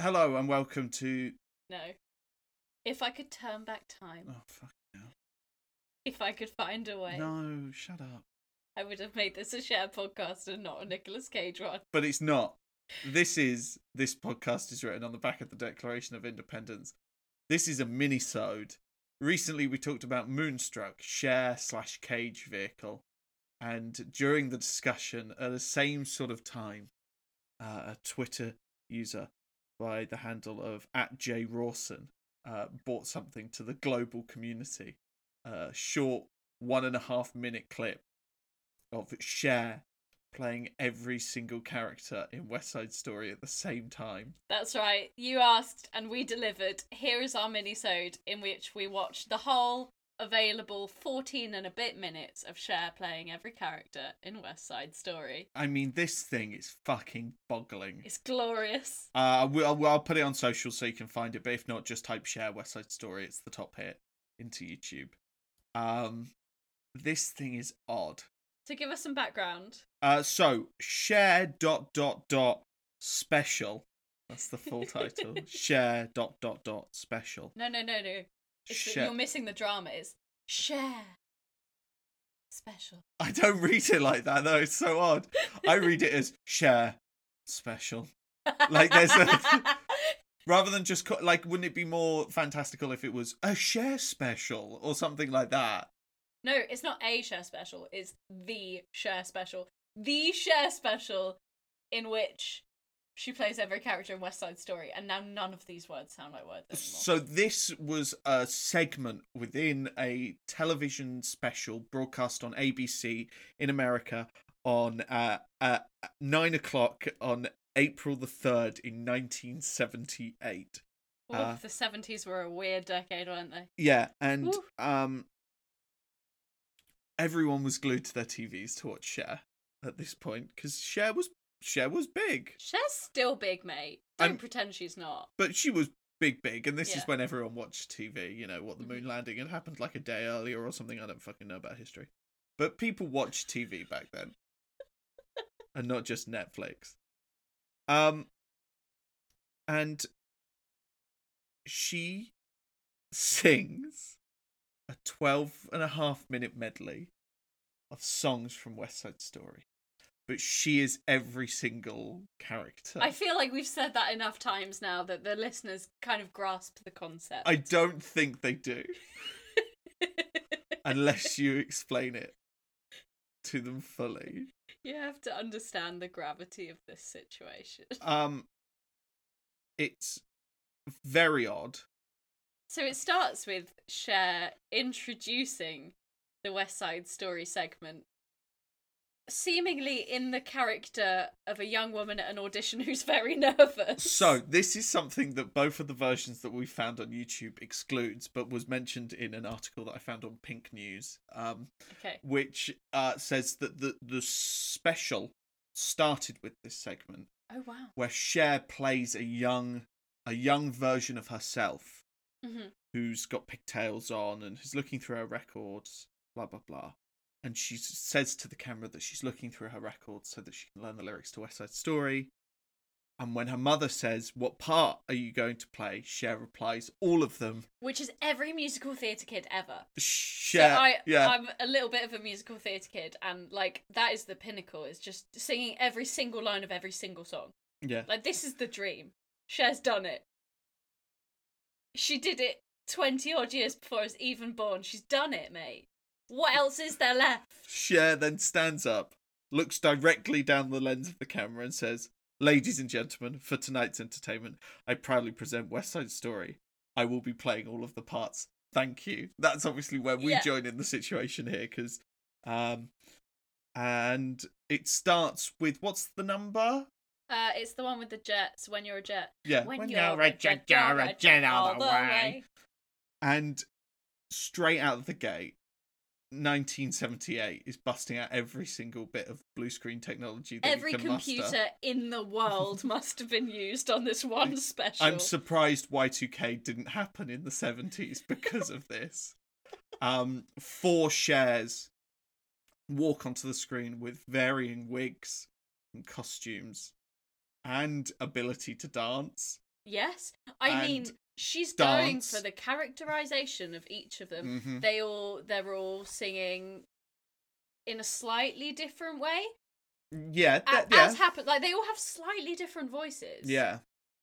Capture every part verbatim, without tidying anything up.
Hello and welcome to... No. If I could turn back time. Oh, fuck no. If I could find a way. No, shut up. I would have made this a Cher podcast and not a Nicolas Cage one. But it's not. This is... This podcast is written on the back of the Declaration of Independence. This is a mini-sode. Recently we talked about Moonstruck, Cher slash Cage vehicle. And during the discussion, at the same sort of time, uh, a Twitter user by the handle of at J Rawson uh, brought something to the global community. A short one and a half minute clip of Cher playing every single character in West Side Story at the same time. That's right. You asked and we delivered. Here is our mini-sode in which we watched the whole available fourteen and a bit minutes of Cher playing every character in West Side Story. I mean, this thing is fucking boggling. It's glorious. Uh, I'll, I'll put it on social so you can find it, but if not, just type Cher West Side Story. It's the top hit into YouTube. Um, this thing is odd. To give us some background. Uh, so, Cher dot dot dot special. That's the full title. Cher dot dot dot special. No, no, no, no. It's Cher. You're missing the drama. It's Cher special. I don't read it like that, though. It's so odd. I read it as Cher special. Like, there's a... Rather than just... Co- like, wouldn't it be more fantastical if it was a Cher special or something like that? No, it's not a Cher special. It's the Cher special. The Cher special in which she plays every character in West Side Story, and now none of these words sound like words anymore. So this was a segment within a television special broadcast on A B C in America on uh, uh, nine o'clock on April the third in nineteen seventy-eight. Ooh, uh, the seventies were a weird decade, weren't they? Yeah, and Ooh. um, everyone was glued to their T Vs to watch Cher at this point, because Cher was Cher was big. Cher's still big, mate. Don't I'm, pretend she's not. But she was big, big, and this Yeah. is when everyone watched T V, you know, what the moon Mm-hmm. landing had happened like a day earlier or something. I don't fucking know about history. But people watched T V back then. And not just Netflix. Um, and she sings a twelve and a half minute medley of songs from West Side Story. But she is every single character. I feel like we've said that enough times now that the listeners kind of grasp the concept. I don't think they do. Unless you explain it to them fully. You have to understand the gravity of this situation. Um, it's very odd. So it starts with Cher introducing the West Side Story segment, seemingly in the character of a young woman at an audition who's very nervous. So this is something that both of the versions that we found on YouTube excludes, but was mentioned in an article that I found on Pink News, um, okay. which uh, says that the, the special started with this segment. Oh, wow. Where Cher plays a young, a young version of herself, Mm-hmm. who's got pigtails on and is looking through her records, blah, blah, blah. And she says to the camera that she's looking through her records so that she can learn the lyrics to West Side Story. And when her mother says, "What part are you going to play?" Cher replies, "All of them." Which is every musical theatre kid ever. Cher, so I, yeah. I'm a little bit of a musical theatre kid, and, like, that is the pinnacle, is just singing every single line of every single song. Yeah. Like, this is the dream. Cher's done it. She did it twenty odd years before I was even born. She's done it, mate. What else is there left? Cher then stands up, looks directly down the lens of the camera and says, "Ladies and gentlemen, for tonight's entertainment, I proudly present West Side Story. I will be playing all of the parts. Thank you." That's obviously where we Yeah. join in the situation here, because, um, and it starts with, what's the number? Uh, it's the one with the jets, When You're a Jet. Yeah. When, you're, a jet, you're a jet all the way. And straight out of the gate, nineteen seventy-eight is busting out every single bit of blue screen technology that Every you can computer muster. in the world must have been used on this one special. I'm surprised Y two K didn't happen in the seventies because of this. Um, four Chers walk onto the screen with varying wigs and costumes and ability to dance. Yes. I And mean, she's going dance. for the characterization of each of them. Mhm. They all they're all singing in a slightly different way. Yeah, A- that, yeah, As happened, like they all have slightly different voices. yeah.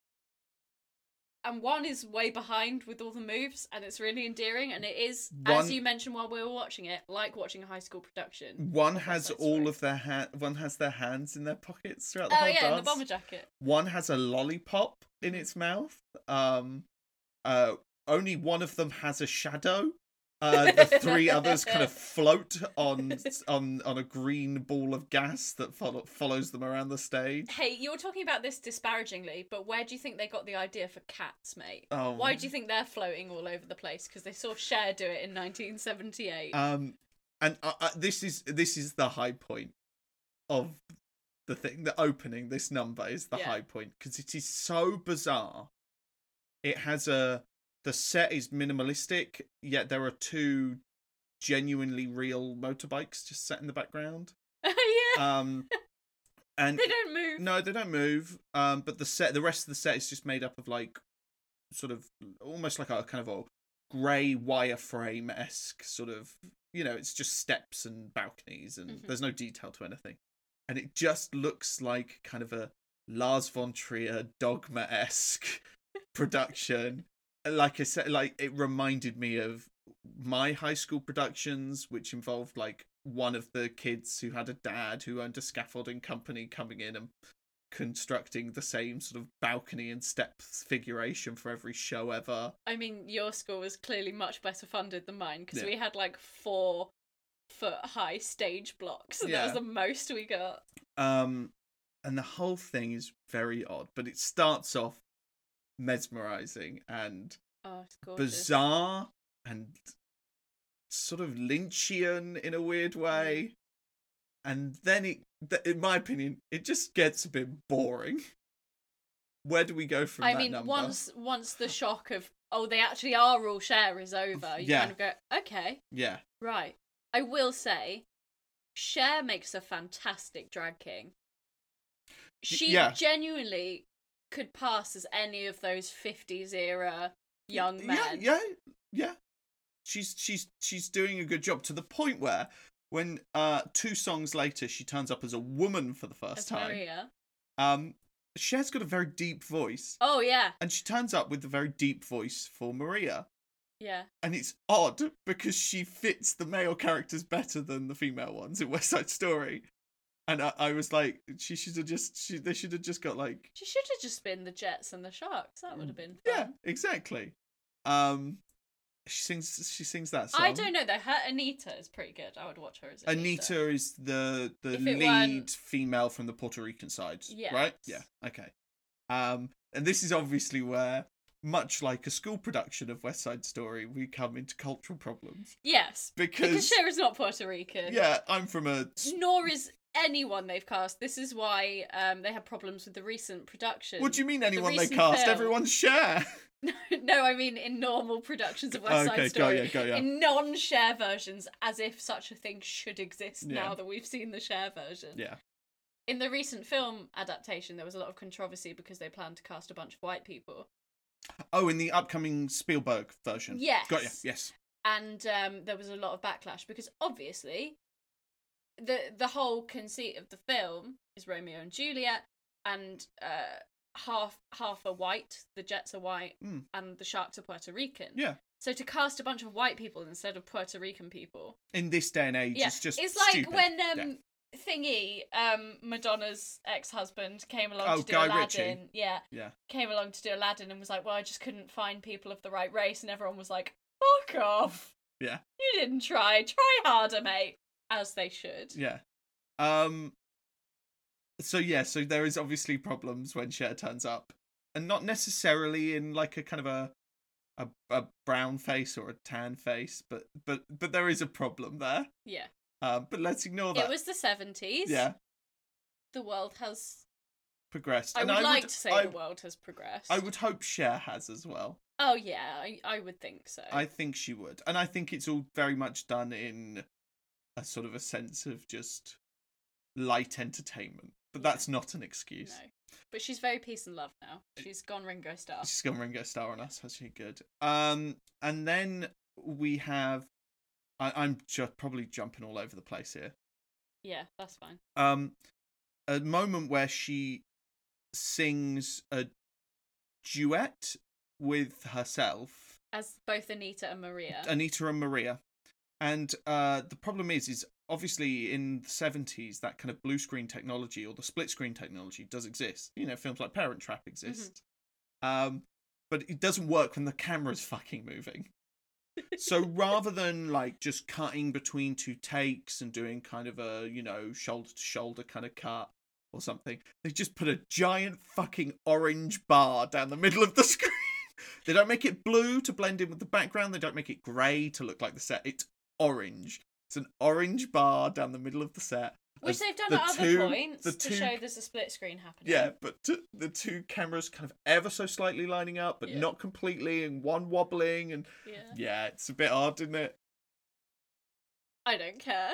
And one is way behind with all the moves, and it's really endearing. And it is, One- as you mentioned while we were watching it, like watching a high school production. One of has West Side all Story. of their ha- one has their hands in their pockets throughout the Oh whole yeah, in the dance. bomber jacket. One has a lollipop in its mouth. Um, uh, only one of them has a shadow. Uh, the three others kind of float on on on a green ball of gas that follow- follows them around the stage. Hey, you were talking about this disparagingly, but where do you think they got the idea for cats, mate? Oh, Why do you think they're floating all over the place? Because they saw Cher do it in nineteen seventy-eight. Um, and uh, uh, this is this is the high point of the thing. The opening, this number is the Yeah. high point because it is so bizarre. It has a the set is minimalistic, yet there are two genuinely real motorbikes just set in the background. yeah, Um, and they don't move. no, they don't move. Um, but the set, the rest of the set is just made up of like, sort of almost like a kind of a grey wireframe esque sort of. You know, it's just steps and balconies, and Mhm. there's no detail to anything, and it just looks like kind of a Lars von Trier Dogma esque production. Like I said, like it reminded me of my high school productions, which involved like one of the kids who had a dad who owned a scaffolding company coming in and constructing the same sort of balcony and steps figuration for every show ever. I mean, your school was clearly much better funded than mine because Yeah. we had like four foot high stage blocks, and that Yeah. was the most we got. Um, and the whole thing is very odd, but it starts off mesmerizing and Oh, it's gorgeous. bizarre and sort of Lynchian in a weird way. And then it, th- in my opinion, it just gets a bit boring. Where do we go from I that mean, number? once once the shock of oh, they actually are all Cher is over, you Yeah. kind of go, okay, Yeah, right. I will say, Cher makes a fantastic drag king. She yeah. genuinely could pass as any of those fifties era young men. Yeah, yeah, yeah. She's she's she's doing a good job to the point where when uh two songs later she turns up as a woman for the first As time. Maria. Um, Cher's got a very deep voice, Oh yeah, and she turns up with a very deep voice for Maria. yeah. And it's odd because she fits the male characters better than the female ones in West Side Story. And I, I was like, she should have just, she, they should have just got like, She should have just been the Jets and the Sharks. That would have been fun. yeah, exactly. Um, she sings, she sings that song. I don't know though. Her Anita is pretty good. I would watch her as Anita. Anita is the the If it lead weren't- female from the Puerto Rican side, Yes. right? Yeah. Okay. Um, and this is obviously where, much like a school production of West Side Story, we come into cultural problems Yes, because, because Cher is not Puerto Rican. yeah, I'm from a Nor is anyone they've cast. This is why um, they had problems with the recent production. What do you mean anyone they recent cast? film. Everyone's Cher. No, I mean in normal productions of West Side Okay, got Story. ya, got ya. In non-Cher versions, as if such a thing should exist Yeah. now that we've seen the Cher version. Yeah. In the recent film adaptation, there was a lot of controversy because they planned to cast a bunch of white people. Oh, in the upcoming Spielberg version. Yes. Got you. Yes. And um, there was a lot of backlash because obviously the the whole conceit of the film is Romeo and Juliet, and uh, half half are white, the Jets are white, Mm. and the Sharks are Puerto Rican. Yeah. So to cast a bunch of white people instead of Puerto Rican people, In this day and age, yeah, it's just it's like stupid. when um Yeah. Thingy, um Madonna's ex-husband came along Oh, to do Guy Aladdin. Ritchie. Yeah. Yeah. Came along to do Aladdin and was like, well, I just couldn't find people of the right race, and everyone was like, fuck off. Yeah. You didn't try. Try harder, mate. As they should. Yeah. Um. So yeah, so there is obviously problems when Cher turns up, and not necessarily in like a kind of a a, a brown face or a tan face, but but but there is a problem there. Yeah. Um. But let's ignore that. It was the seventies. Yeah. The world has. Progressed. I And would like would, to say I, the world has progressed. I would hope Cher has as well. Oh yeah, I, I would think so. I think she would. And I think it's all very much done in a sort of a sense of just light entertainment. But Yeah. that's not an excuse. No. But she's very peace and love now. She's gone Ringo Starr. She's gone Ringo Starr on us, has she? Good. Um, and then we have. I, I'm just probably jumping all over the place here. Yeah, that's fine. Um, a moment where she sings a duet with herself, as both Anita and Maria. Anita and Maria, and uh, the problem is, is obviously in the seventies that kind of blue screen technology or the split screen technology does exist. You know, films like Parent Trap exist, mm-hmm. um, but it doesn't work when the camera's fucking moving. So rather than like just cutting between two takes and doing kind of a, you know, shoulder to shoulder kind of cut or something, they just put a giant fucking orange bar down the middle of the screen. They don't make it blue to blend in with the background. They don't make it grey to look like the set. It's orange. It's an orange bar down the middle of the set. Which they've done the at two, other points the to two, show there's a split screen happening. Yeah, but t- the two cameras kind of ever so slightly lining up, but yeah. not completely, and one wobbling, and yeah. yeah, it's a bit odd, isn't it? I don't care.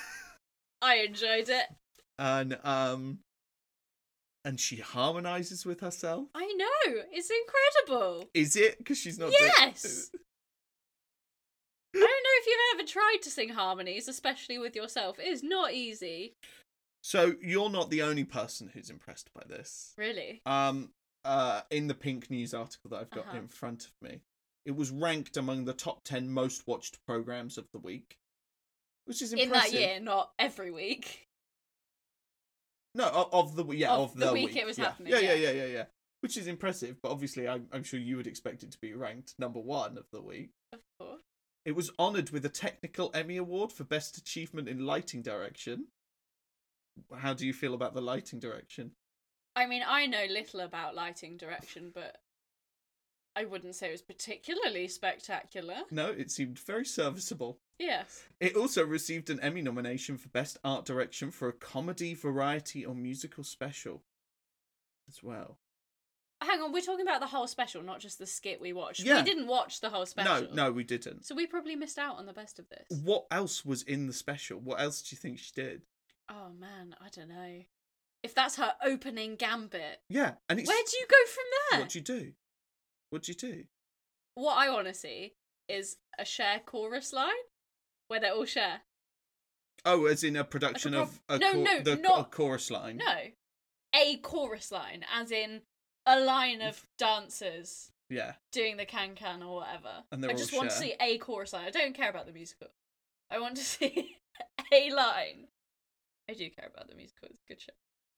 I enjoyed it. And um, and she harmonizes with herself. I know, it's incredible. Is it? Because she's not. Yes. Do- I don't know if you've ever tried to sing harmonies, especially with yourself. It is not easy. So you're not the only person who's impressed by this. Really? Um. Uh. In the Pink News article that I've got uh-huh. in front of me, it was ranked among the top ten most watched programs of the week, which is impressive. In that year, not every week. No, of, of the yeah of, of the, the week, week it was yeah. happening. Yeah, yeah, yeah, yeah, yeah, yeah. Which is impressive, but obviously, I'm I'm sure you would expect it to be ranked number one of the week. Of course. It was honoured with a Technical Emmy Award for Best Achievement in Lighting Direction. How do you feel about the lighting direction? I mean, I know little about lighting direction, but I wouldn't say it was particularly spectacular. No, it seemed very serviceable. Yes. It also received an Emmy nomination for Best Art Direction for a comedy, variety, or musical special as well. Hang on, we're talking about the whole special, not just the skit we watched. Yeah. We didn't watch the whole special. No, no, we didn't. So we probably missed out on the best of this. What else was in the special? What else do you think she did? Oh man, I don't know. If that's her opening gambit. Yeah, and it's... Where do you go from there? What do you do? What do you do? What I want to see is a Cher chorus line where they all share. Oh, as in a production like a of a no, cor- no, the not... a chorus line? No. A chorus line, as in a line of dancers yeah. doing the can-can or whatever. And they're I just all want Cher. to see a chorus line. I don't care about the musical. I want to see a line. I do care about the musical. It's a good show.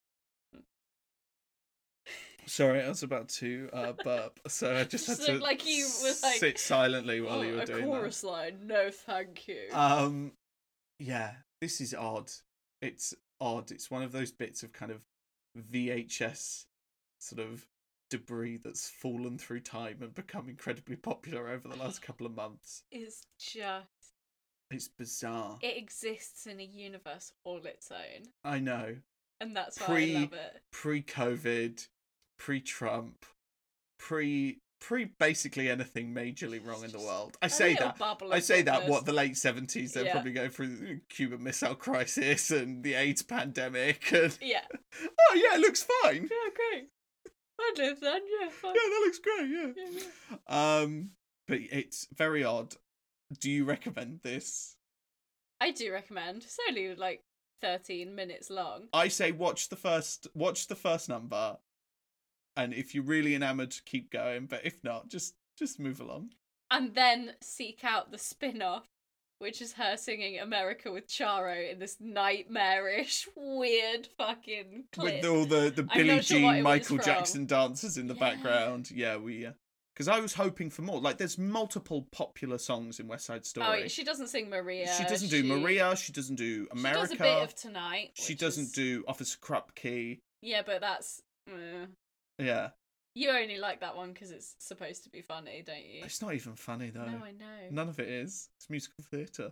Sorry, I was about to uh, burp, so I just, Just had to looked like you were like, sit silently while oh, you were a doing chorus line. No, thank you. that. Um, yeah, this is odd. It's odd. It's one of those bits of kind of V H S sort of debris that's fallen through time and become incredibly popular over the last couple of months. It's just... It's bizarre. It exists in a universe all its own. I know. And that's why Pre- I love it. Pre-COVID, pre-Trump, pre... Pre basically anything majorly wrong in the world. I say that. I say that. What, the late seventies? They're yeah. probably going through the Cuban Missile Crisis and the AIDS pandemic. And yeah. Oh yeah, it looks fine. Yeah, great. I'd live then. Yeah, fine. Yeah, that looks great. Yeah. yeah, yeah. Um, but it's very odd. Do you recommend this? I do recommend. It's only like thirteen minutes long. I say watch the first. Watch the first number. And if you're really enamoured, keep going. But if not, just just move along. And then seek out the spin-off, which is her singing America with Charo in this nightmarish, weird fucking clip. With all the, the I'm Billie not sure what Jean, it Michael was Jackson dancers in the Yeah. background. Yeah, we... Because I was hoping for more. Like, there's multiple popular songs in West Side Story. Oh, she doesn't sing Maria. She doesn't do she... Maria. She doesn't do America. She does a bit of Tonight. She which doesn't is... do Officer Krupke. Yeah, but that's... Uh... Yeah. You only like that one because it's supposed to be funny, don't you? It's not even funny, though. No, I know. None of it is. It's musical theatre.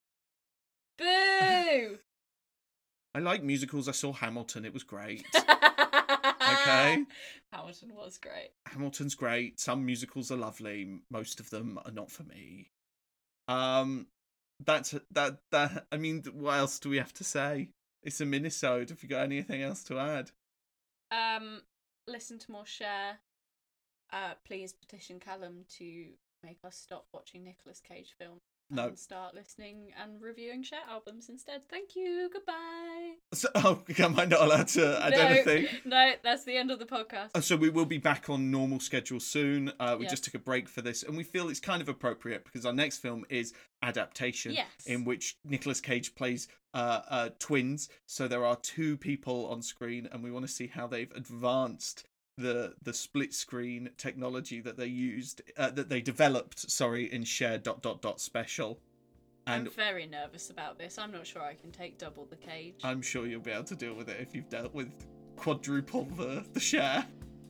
Boo! I like musicals. I saw Hamilton. It was great. Okay. Hamilton was great. Hamilton's great. Some musicals are lovely. Most of them are not for me. Um, that's that that. I mean, what else do we have to say? It's a minisode. Have you got anything else to add? Um, listen to more Cher, uh, please petition Callum to make us stop watching Nicolas Cage films. No. And start listening and reviewing Cher albums instead. Thank you. Goodbye. So, oh, am I not allowed to add no, anything? No, that's the end of the podcast. So we will be back on normal schedule soon. Uh, we Yes. just took a break for this, and we feel it's kind of appropriate because our next film is Adaptation, Yes. in which Nicolas Cage plays uh, uh, twins. So there are two people on screen, and we want to see how they've advanced the the split screen technology that they used uh, that they developed. Sorry, in Cher dot dot dot special. And I'm very nervous about this. I'm not sure I can take double the Cage. I'm sure you'll be able to deal with it if you've dealt with quadruple the, the Cher.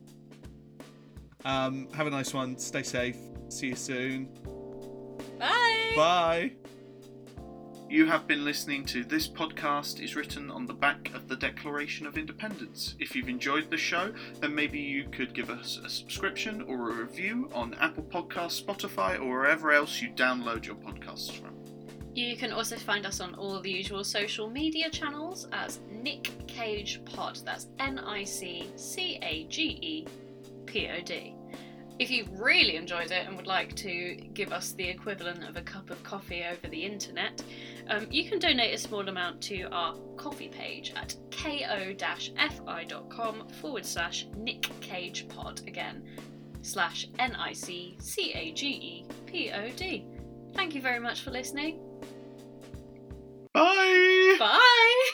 Um, have a nice one. Stay safe. See you soon. Bye! Bye! You have been listening to This Podcast is Written on the Back of the Declaration of Independence. If you've enjoyed the show, then maybe you could give us a subscription or a review on Apple Podcasts, Spotify, or wherever else you download your podcasts from. You can also find us on all the usual social media channels as Nick Cage Pod. That's N I C C A G E P O D. If you've really enjoyed it and would like to give us the equivalent of a cup of coffee over the internet, um, you can donate a small amount to our coffee page at ko-fi.com forward slash Nick Cage Pod again, slash N I C C A G E P O D. Thank you very much for listening. Bye! Bye!